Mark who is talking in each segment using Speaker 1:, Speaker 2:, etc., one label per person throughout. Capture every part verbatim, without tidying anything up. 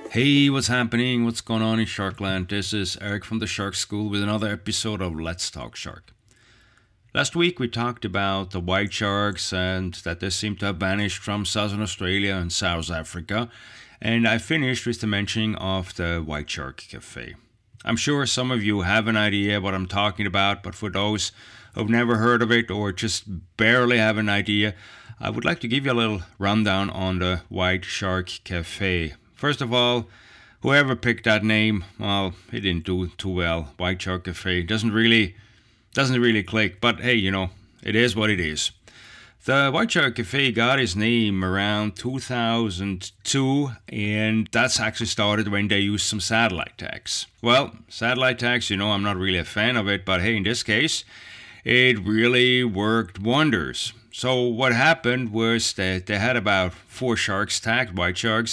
Speaker 1: Hey, what's happening? What's going on in Sharkland? This is Eric from the Shark School with another episode of Let's Talk Shark. Last week we talked about the white sharks and that they seem to have vanished from Southern Australia and South Africa, and I finished with the mentioning of the White Shark Cafe. I'm sure some of you have an idea what I'm talking about, but for those who've never heard of it or just barely have an idea, I would like to give you a little rundown on the White Shark Cafe. First of all, whoever picked that name, well, he didn't do too well. White Shark Cafe doesn't really, doesn't really click. But hey, you know, it is what it is. The White Shark Cafe got its name around two thousand two, and that's actually started when they used some satellite tags. Well, satellite tags, you know, I'm not really a fan of it, but hey, in this case, it really worked wonders. So what happened was that they had about four sharks tagged, white sharks,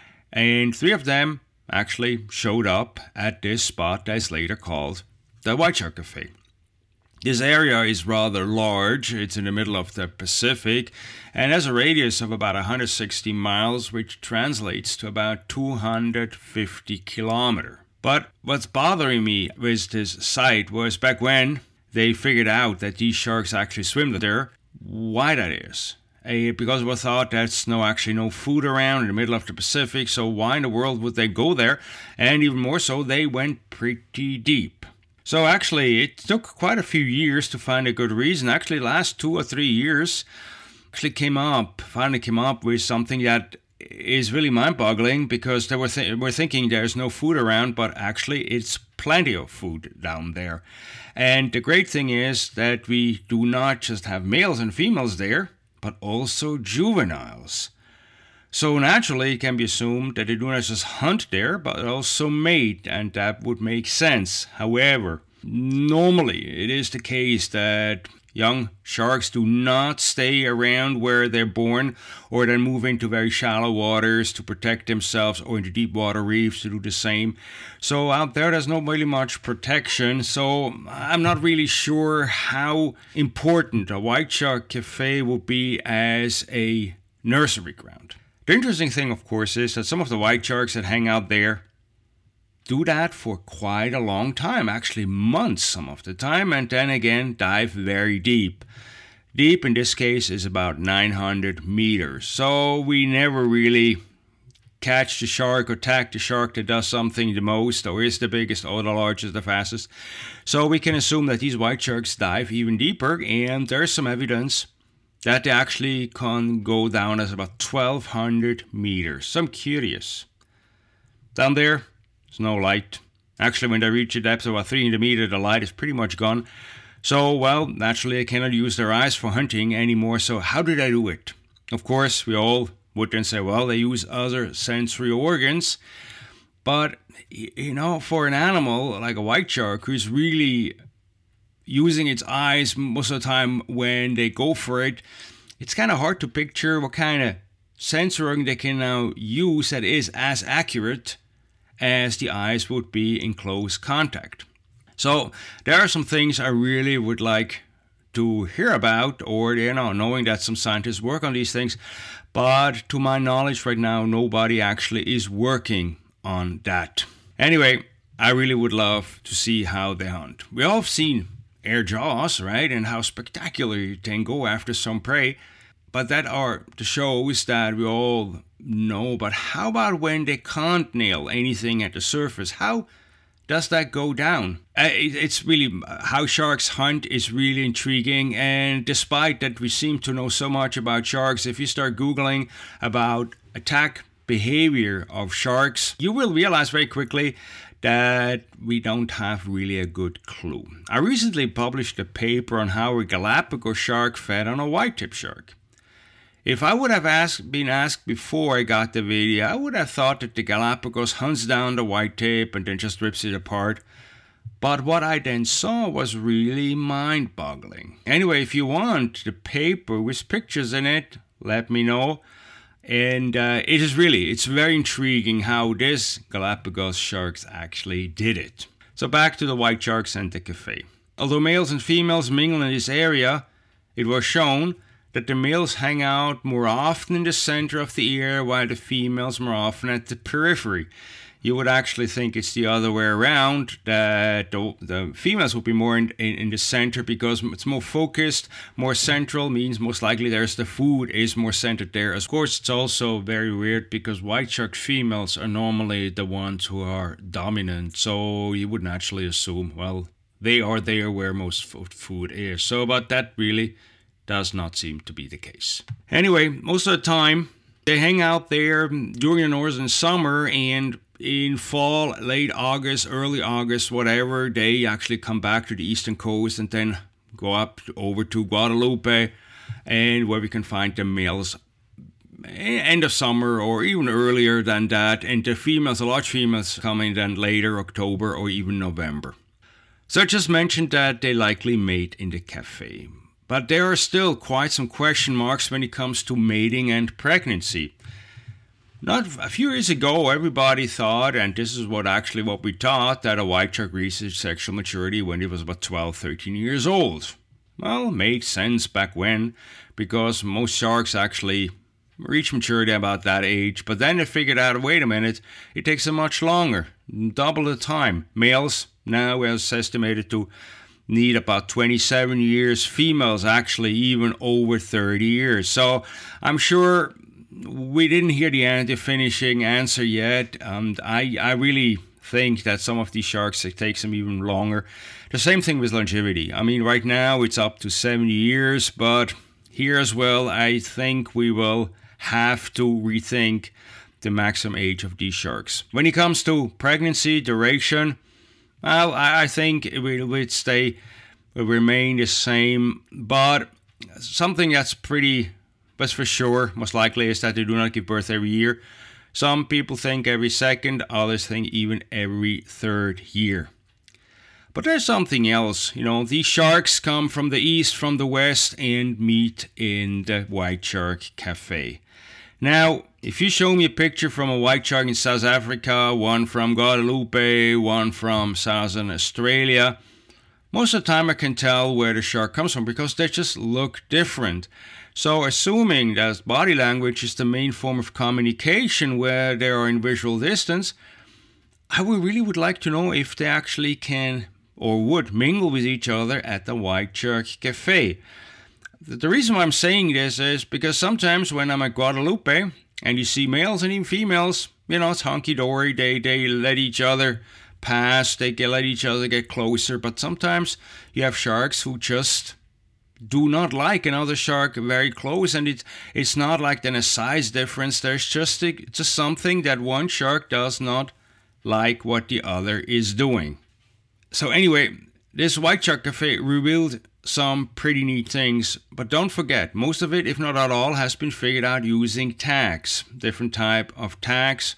Speaker 1: and three of them actually showed up at this spot that's later called the White Shark Cafe. This area is rather large. It's in the middle of the Pacific and has a radius of about one hundred sixty miles, which translates to about two hundred fifty kilometers. But what's bothering me with this site was back when they figured out that these sharks actually swim there, why that is. Uh, because we thought that's no actually no food around in the middle of the Pacific, so why in the world would they go there? And even more so, they went pretty deep. So actually, it took quite a few years to find a good reason. Actually, last two or three years, actually came up, finally came up with something that is really mind-boggling, because they were th- were thinking there's no food around, but actually it's plenty of food down there. And the great thing is that we do not just have males and females there, but also juveniles. So naturally it can be assumed that they do not just hunt there, but also mate, and that would make sense. However, normally it is the case that young sharks do not stay around where they're born, or then move into very shallow waters to protect themselves, or into deep water reefs to do the same. So out there, there's not really much protection. So I'm not really sure how important a White Shark Cafe will be as a nursery ground. The interesting thing, of course, is that some of the white sharks that hang out there do that for quite a long time, actually months some of the time, and then again dive very deep. Deep in this case is about nine hundred meters, so we never really catch the shark or tag the shark that does something the most, or is the biggest, or the largest, the fastest. So we can assume that these white sharks dive even deeper, and there's some evidence that they actually can go down as about twelve hundred meters. So I'm curious. Down there, there's no light. Actually, when they reach a depth of about three hundred meters, the light is pretty much gone. So, well, naturally, they cannot use their eyes for hunting anymore. So how do they do it? Of course, we all would then say, well, they use other sensory organs. But, you know, for an animal like a white shark who's really using its eyes most of the time when they go for it, it's kind of hard to picture what kind of sensory organ they can now use that is as accurate as the eyes would be in close contact. So there are some things I really would like to hear about, or, you know, knowing that some scientists work on these things, but to my knowledge right now, nobody actually is working on that. Anyway, I really would love to see how they hunt. We all have seen air jaws, right, and how spectacular you can go after some prey, but that are the shows that we all know. But how about when they can't nail anything at the surface? How does that go down? Uh, it, it's really, how sharks hunt is really intriguing, and despite that we seem to know so much about sharks, if you start Googling about attack behavior of sharks, you will realize very quickly that we don't have really a good clue. I recently published a paper on how a Galapagos shark fed on a white-tip shark. If I would have asked, been asked before I got the video, I would have thought that the Galapagos hunts down the white-tip and then just rips it apart. But what I then saw was really mind-boggling. Anyway, if you want the paper with pictures in it, let me know. And uh, it is really, it's very intriguing how this Galapagos sharks actually did it. So back to the white sharks and the cafe. Although males and females mingle in this area, it was shown that the males hang out more often in the center of the ear while the females more often at the periphery. You would actually think it's the other way around, that the, the females would be more in, in, in the center because it's more focused, more central, means most likely there's the food is more centered there. Of course, it's also very weird because white shark females are normally the ones who are dominant, so you would naturally assume, well, they are there where most food is. So, but that really does not seem to be the case. Anyway, most of the time, they hang out there during the northern summer, and in fall, late August, early August, whatever, they actually come back to the eastern coast and then go up over to Guadalupe, and where we can find the males end of summer or even earlier than that, and the females, the large females, coming then later October or even November. So I just mentioned that they likely mate in the cafe. But there are still quite some question marks when it comes to mating and pregnancy. Not a few years ago, everybody thought, and this is what actually what we taught, that a white shark reached its sexual maturity when it was about twelve, thirteen years old. Well, made sense back when, because most sharks actually reach maturity about that age, but then they figured out, wait a minute, it takes them much longer, double the time. Males now is estimated to need about twenty-seven years, females actually even over thirty years. So I'm sure we didn't hear the, end, the finishing answer yet, and I, I really think that some of these sharks, it takes them even longer. The same thing with longevity. I mean, right now it's up to seventy years, but here as well, I think we will have to rethink the maximum age of these sharks. When it comes to pregnancy, duration, well, I think it will, it stay, will remain the same, but something that's pretty, but for sure, most likely, is that they do not give birth every year. Some people think every second, others think even every third year. But there's something else, you know, these sharks come from the east, from the west, and meet in the White Shark Cafe. Now, if you show me a picture from a white shark in South Africa, one from Guadalupe, one from Southern Australia, most of the time I can tell where the shark comes from because they just look different. So assuming that body language is the main form of communication where they are in visual distance, I would really would like to know if they actually can or would mingle with each other at the White Shark Cafe. The reason why I'm saying this is because sometimes when I'm at Guadalupe and you see males and even females, you know, it's hunky-dory, they, they let each other pass, they get, let each other get closer, but sometimes you have sharks who just do not like another shark very close, and it, it's not like then a size difference, there's just, a, just something that one shark does not like what the other is doing. So anyway, this White Shark Cafe revealed some pretty neat things, but don't forget, most of it, if not at all, has been figured out using tags, different type of tags.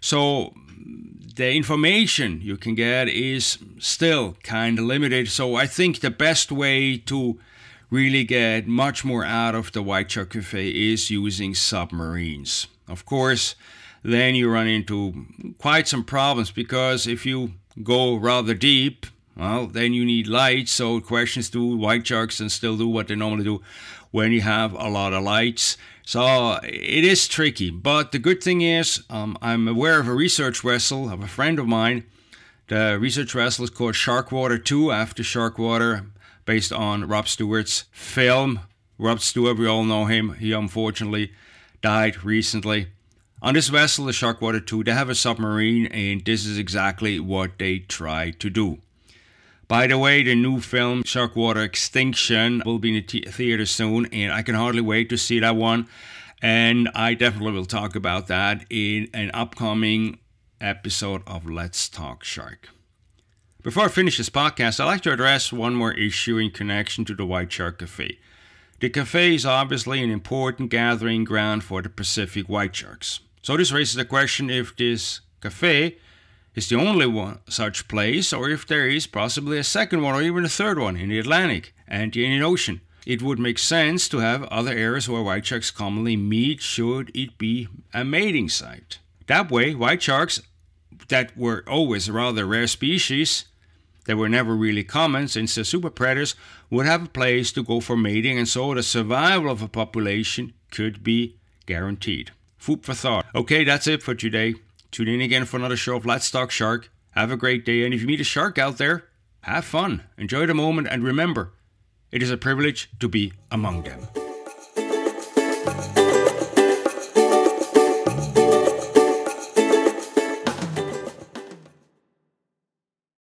Speaker 1: So the information you can get is still kind of limited. So I think the best way to really get much more out of the White Shark Cafe is using submarines. Of course, then you run into quite some problems because if you go rather deep, well, then you need lights. So questions, do white sharks and still do what they normally do when you have a lot of lights? So it is tricky. But the good thing is um, I'm aware of a research vessel of a friend of mine. The research vessel is called Sharkwater two, after Sharkwater, based on Rob Stewart's film. Rob Stewart, we all know him. He unfortunately died recently. On this vessel, the Sharkwater two, they have a submarine, and this is exactly what they try to do. By the way, the new film, Sharkwater Extinction, will be in the theater soon, and I can hardly wait to see that one. And I definitely will talk about that in an upcoming episode of Let's Talk Shark. Before I finish this podcast, I'd like to address one more issue in connection to the White Shark Cafe. The cafe is obviously an important gathering ground for the Pacific white sharks. So this raises the question if this cafe is the only one such place, or if there is possibly a second one or even a third one in the Atlantic and the Indian Ocean. It would make sense to have other areas where white sharks commonly meet should it be a mating site. That way, white sharks that were always a rather rare species They were never really common since the super predators would have a place to go for mating, and so the survival of a population could be guaranteed. Food for thought. Okay, that's it for today. Tune in again for another show of Let's Talk Shark. Have a great day, and if you meet a shark out there, have fun, enjoy the moment, and remember, it is a privilege to be among them.